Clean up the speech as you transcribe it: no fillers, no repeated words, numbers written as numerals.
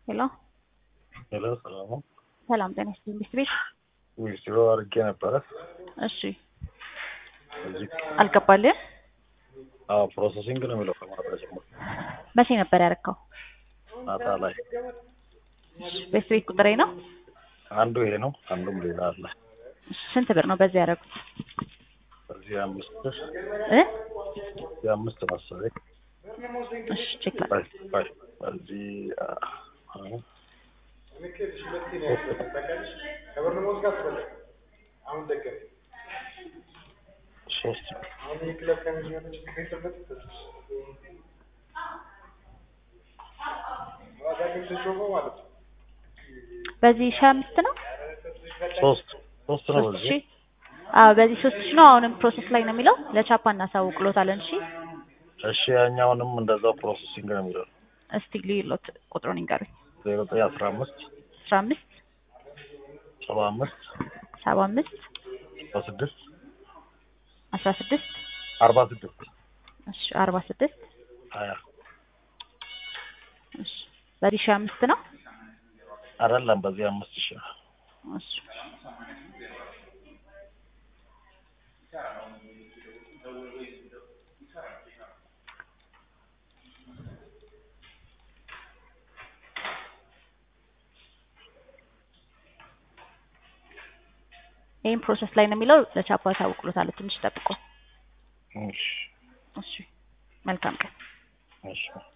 Hello? Hello, ሰላም ሰላም ጤና ይስጥልኝ ቤት ዊዝድሮ አድርጌ ነበረ። እሺ እዚህ አልገባልህም? ፕሮሰሲንግ ነው የሚለው ከማታ ጀምሮ መቼ ነበር ያደረከው? ማታ ላይ ቤት ቁጥሬ ነው? አንዱ ይሄ ነው፣ አንዱም ሌላ አለ። ስንት ብር ነው በዚህ ያደረኩት? በዚህ አምስት መሰለኝ። እሺ ቼክ በዚህ ሶስት በዚህ 5 ነው? ሶስት ነው በዚህ በዚህ 3 ነው። አሁንም ፕሮሰስ ላይ ነው የሚለው ለቻፓ እናሳውቅሎታለን። እሺ ያኛውንም እንደዛው ፕሮሰሲንግ ነው የሚለው። እስቲ ሊሎት ቁጥሩን ይንገሩኝ። 0915 15 75 76 16 16 46 እሺ 46 20 እሺ በዚህ 5 ነው አይደለም፣ በዚህ 5000 እሺ ይሄን ፕሮሰስ ላይ ነው የሚለው ለቻፓ ታውቁሎታል። ትንሽ ጠብቆ። እሺ እሺ መልካም ቀን። እሺ